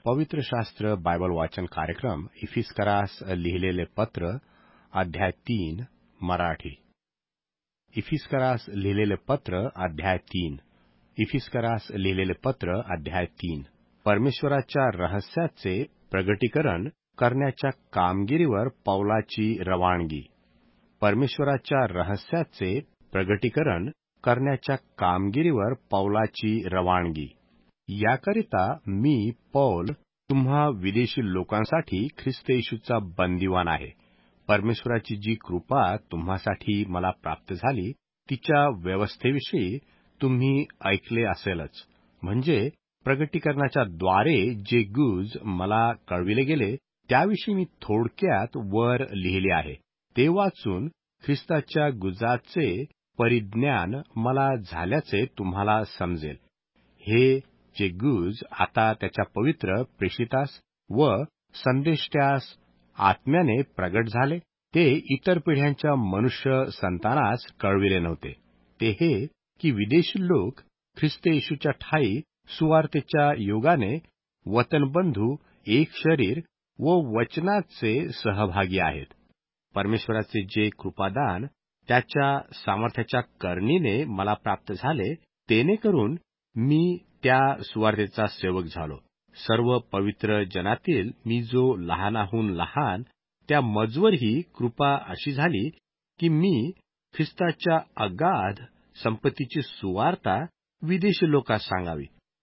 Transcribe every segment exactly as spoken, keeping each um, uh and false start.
पवित्र शास्त्र बायबल वाचन कार्यक्रम इफिस्करास लिहिलेले पत्र अध्याय तीन मराठी. इफिस्करास लिहिलेले पत्र अध्याय तीन इफिस्करास लिहिलेले पत्र अध्याय तीन परमेश्वराच्या रहस्याचे प्रगटीकरण करण्याच्या कामगिरीवर पौलाची रवानगी. परमेश्वराच्या रहस्याचे प्रगटीकरण करण्याच्या कामगिरीवर पौलाची रवानगी. याकरिता मी पौल तुम्हा विदेशी लोकांसाठी ख्रिस्त येशूचा बंदीवान आहे. परमेश्वराची जी कृपा तुम्हासाठी मला प्राप्त झाली तिच्या व्यवस्थेविषयी तुम्ही ऐकले असेलच. म्हणजे प्रगटीकरणाच्या द्वारे जे गुज मला कळविले गेले त्याविषयी मी थोडक्यात वर लिहिले आहे. ते वाचून ख्रिस्ताच्या गुजाचे परिज्ञान मला झाल्याचे तुम्हाला समजेल. हे जे गुज आता त्याच्या पवित्र प्रेषितास व संदेष्ट्यास आत्म्याने प्रगट झाले ते इतर पिढ्यांच्या मनुष्य संतानास कळविले नव्हते. ते हे की विदेशी लोक ख्रिस्त येशूच्या ठायी सुवार्तेच्या योगाने वतनबंधू एक शरीर व वचनाचे सहभागी आहेत. परमेश्वराचे जे कृपादान त्याच्या सामर्थ्याच्या करणीने मला प्राप्त झाले तेने करून मी त्या सुवार्तेचा सेवक झालो. सर्व पवित्र जनातील मी जो लहानाहून लहान त्या मजवर ही कृपा अशी झाली की मी ख्रिस्ताच्या अगाध संपत्तीची सुवार्ता विदेशी लोकांस सांगावी.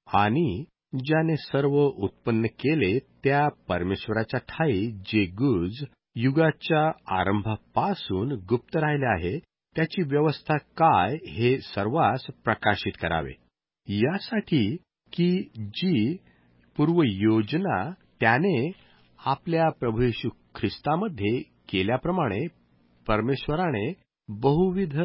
आणि ज्याने सर्व उत्पन्न केले त्या परमेश्वराच्या ठायी जे गुज युगाच्या आरंभापासून गुप्त राहिले आहे त्याची व्यवस्था काय हे सर्वांस प्रकाशित करावे. यासाठी की जी पूर्वयोजना त्याने आपल्या प्रभू येशू ख्रिस्तामध्ये केल्याप्रमाणे परमेश्वराने बहुविध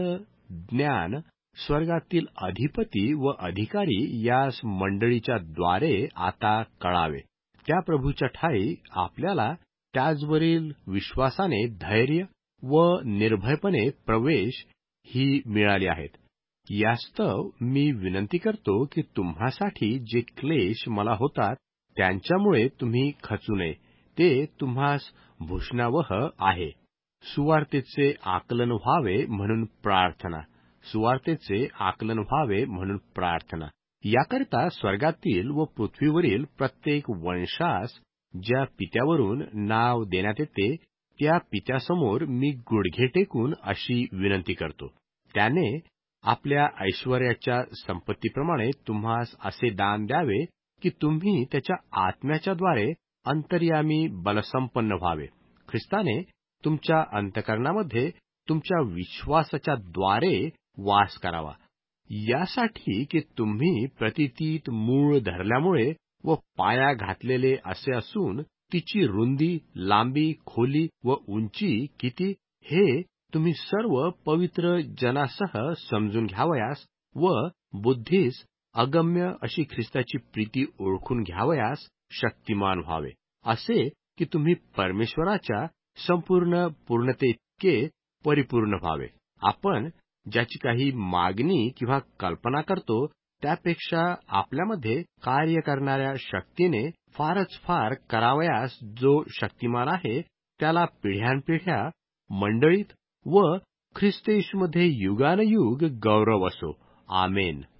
ज्ञान स्वर्गातील अधिपती व अधिकारी यास मंडळीच्या द्वारे आता कळावे. त्या प्रभूच्या ठायी आपल्याला त्याचवरील विश्वासाने धैर्य व निर्भयपणे प्रवेश ही मिळाली आहेत. यास्तव मी विनंती करतो की तुम्हासाठी जे क्लेश मला होतात त्यांच्यामुळे तुम्ही खचू नये. ते तुम्हास भूषणावह आहे. सुवार्तेचे आकलन व्हावे म्हणून प्रार्थना सुवार्तेचे आकलन व्हावे म्हणून प्रार्थना. याकरिता स्वर्गातील व पृथ्वीवरील प्रत्येक वंशास ज्या पित्यावरून नाव देण्यात येते त्या पित्यासमोर मी गुडघे टेकून अशी विनंती करतो. त्याने आपल्या ऐश्वर्याच्या संपत्तीप्रमाणे तुम्हास असे दान द्यावे की तुम्ही त्याच्या आत्म्याच्या द्वारे अंतर्यामी बलसंपन्न व्हावे. ख्रिस्ताने तुमच्या अंतःकरणामध्ये तुमच्या विश्वासाच्या द्वारे वास करावा. यासाठी की तुम्ही प्रतितीत मूळ धरल्यामुळे व पाया घातलेले असे असून तिची रुंदी, लांबी, खोली व उंची किती हे तुम्ही सर्व पवित्र जनासह समजून घ्यावयास व बुद्धीस अगम्य अशी ख्रिस्ताची प्रीती ओळखून घ्यावयास शक्तिमान व्हावे. असे की तुम्ही परमेश्वराच्या संपूर्ण पूर्णतेइतके परिपूर्ण व्हावे. आपण ज्याची काही मागणी किंवा कल्पना करतो त्यापेक्षा आपल्यामध्ये कार्य करणाऱ्या शक्तीने फारच फार करावयास जो शक्तिमान आहे त्याला पिढ्यानपिढ्या मंडळीत व ख्रिस्त येशूमध्ये युगानयुग गौरव असो. आमेन.